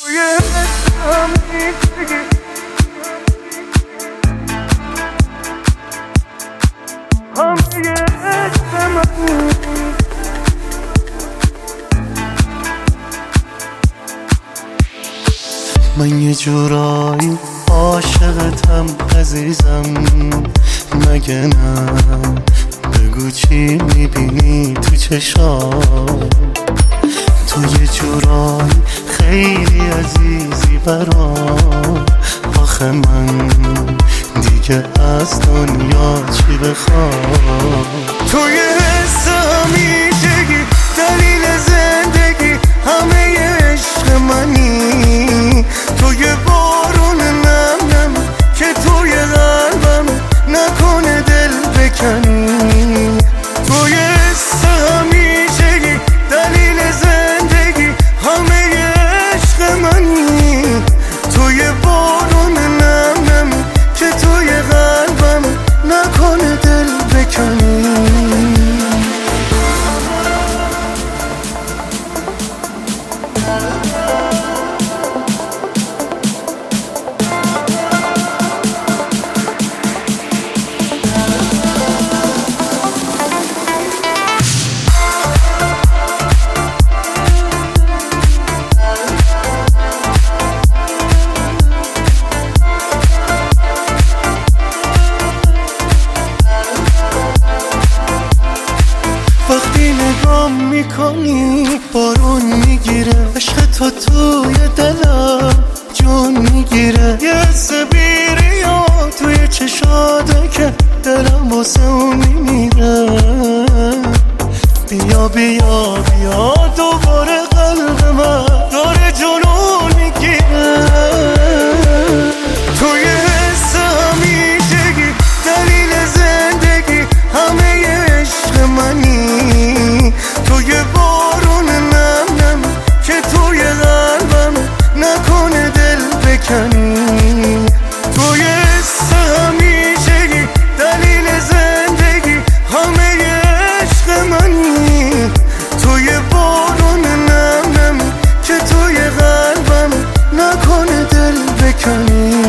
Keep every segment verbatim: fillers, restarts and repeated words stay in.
من یه جورایی عاشقتم عزیزم، مگه نه؟ بگو چی میبینی تو چشام؟ تو یه جورایی خیلی عزیزی برام، آخه من دیگه از دنیا چی بخوام؟ تو یه حس همیشگی، دلیل زندگی، همه عشق منی. تو یه بارون نم نم که توی قلبم، نکنه دل بکنی. تو یه حس همیشگی، دلیل زندگی، همه عشق منی. تو یه بارون نم نم که توی قلبم، نکنه دل بکنی. وقتی نگام میکنی بارون میگیره، عشق تو توی دلم جون میگیره. یه حس بیریا توی چشاته که دلم واسه اون میمیره. بیا بیا بیا دوباره قلب من داره جنون میگیره. تو یه حس همیشگی، دلیل زندگی، همه عشق منی. تو یه بارون نم نم که توی قلبم، نکنه دل بکنی. تو یه حس همیشگی، دلیل زندگی، همه عشق منی. تو یه بارون نم نم که توی قلبم، نکنه دل بکنی.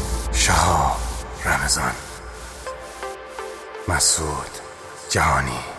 رمضان مسعود جهانی.